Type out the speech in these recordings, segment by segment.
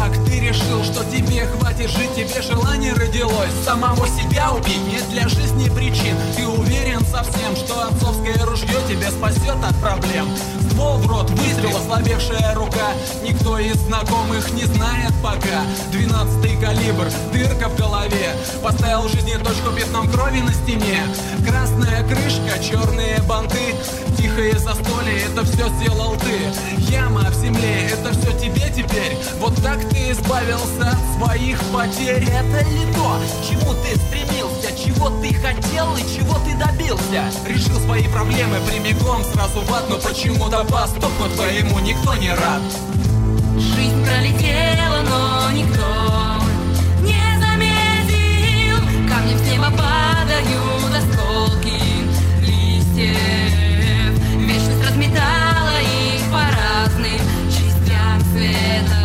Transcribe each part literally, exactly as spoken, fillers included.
как ты решил, что тебе хватит жить, тебе желание родилось самого себя убить? Нет для жизни причин, ты уверен совсем, что отцовское ружье тебя спасет от проблем? Ствол в рот, выстрел, ослабевшая рука, никто из знакомых не знает пока. Двенадцатый калибр, дырка в голове, поставил в жизни точку пятном крови на стене. Красная крышка, черные банты, тихое застолье, это все сделал ты. Яма в земле, это все тебе теперь. Вот так ты избавился от своих потерь. Это ли то, к чему ты стремился, чего ты хотел и чего ты добился? Решил свои проблемы прямиком сразу в ад, но почему-то поступку твоему никто не рад. Жизнь пролетела, но никто не заметил. Камнем с неба падают осколки листьев. Вечность разметала их по разным частям света.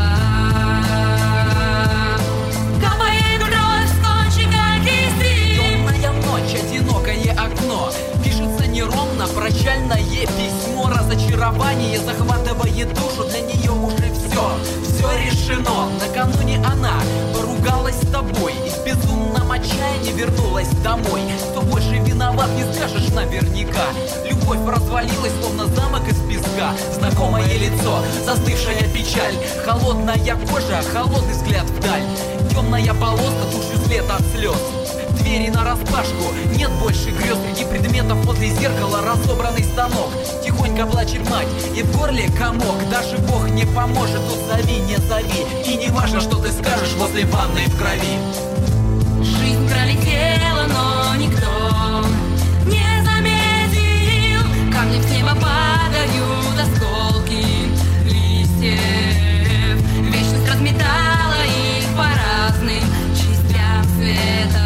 Капает кровь с кончика кисти. Темная ночь, одинокое окно, пишется неровно прощальное письмо. Разочарование захватывает душу, для нее уже все, все решено. Накануне она поругалась с тобой и в безумном отчаянии вернулась домой. Кто больше виноват, не скажешь наверняка. Любовь развалилась, словно замок из песка. Знакомое лицо, застывшая печаль, холодная кожа, холодный взгляд вдаль. Темная полоска, тушью след от слез. Двери нараспашку, нет больше грез. Среди предметов возле зеркала разобранный станок. Тихонько плачет мать, и в горле комок. Даже Бог не поможет, тут зови, не зови. И не важно, что ты скажешь возле ванной в крови. Жизнь пролетела, но никто не заметил. Камнем с неба падают осколки листьев. Вечность разметала их по разным частям света.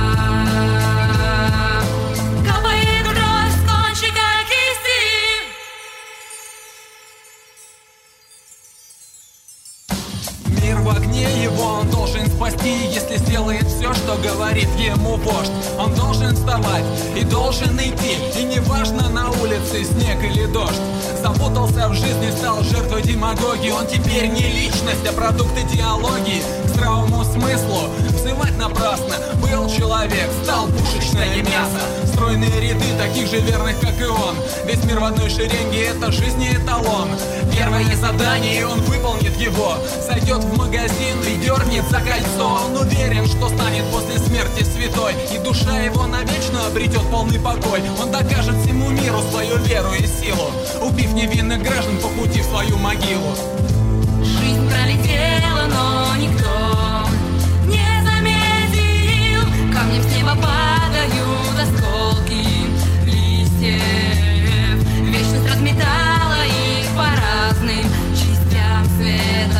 Мир в огне, его он должен спасти, если сделает все, что говорит ему вождь. Он должен вставать и должен идти, и неважно на улице снег или дождь. Запутался в жизни, стал жертвой демагогии. Он теперь не личность, а продукт идеологии. К здравому смыслу взывать напрасно. Был человек, стал пушечное мясо. Стройные ряды таких же верных, как и он. Весь мир в одной шеренге, это жизни эталон. Первое задание, и он выполнит его. Зайдет в магазин и дернет за кольцо. Он уверен, что станет после смерти святой, и душа его навечно обретет полный покой. Он докажет всему миру свою веру и силу, убив невинных граждан по пути в свою могилу. Жизнь пролетела, но никто не заметил. Камнем с неба падают осколки листьев. Вечность разметала их по разным частям света.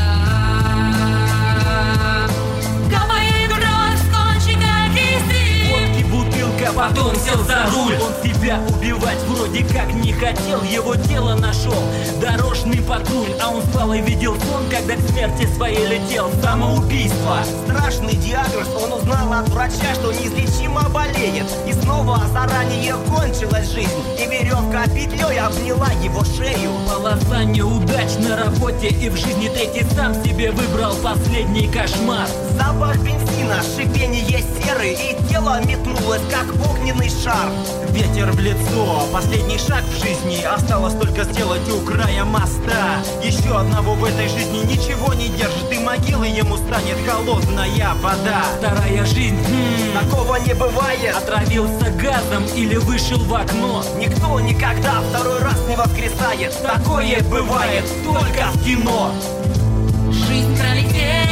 Потом сел за руль. Он себя убивать вроде как не хотел, его тело нашел дорожный патруль. А он спал и видел сон, когда к смерти своей летел. Самоубийство. Страшный диагноз, он узнал от врача, что неизлечимо болеет. И снова заранее кончилась жизнь, и веревка петлей обняла его шею. Полоса неудач на работе и в жизни третий сам себе выбрал последний кошмар. Запах бензина, шипение серы, и тело метнулось, как огненный шар. Ветер в лицо, последний шаг в жизни. Осталось только сделать у края моста. Еще одного в этой жизни ничего не держит, и могилы ему станет холодная вода. Вторая жизнь, хм, такого не бывает. Отравился газом или вышел в окно. Никто никогда второй раз не воскресает. Такое бывает только в кино. Жизнь пролетела.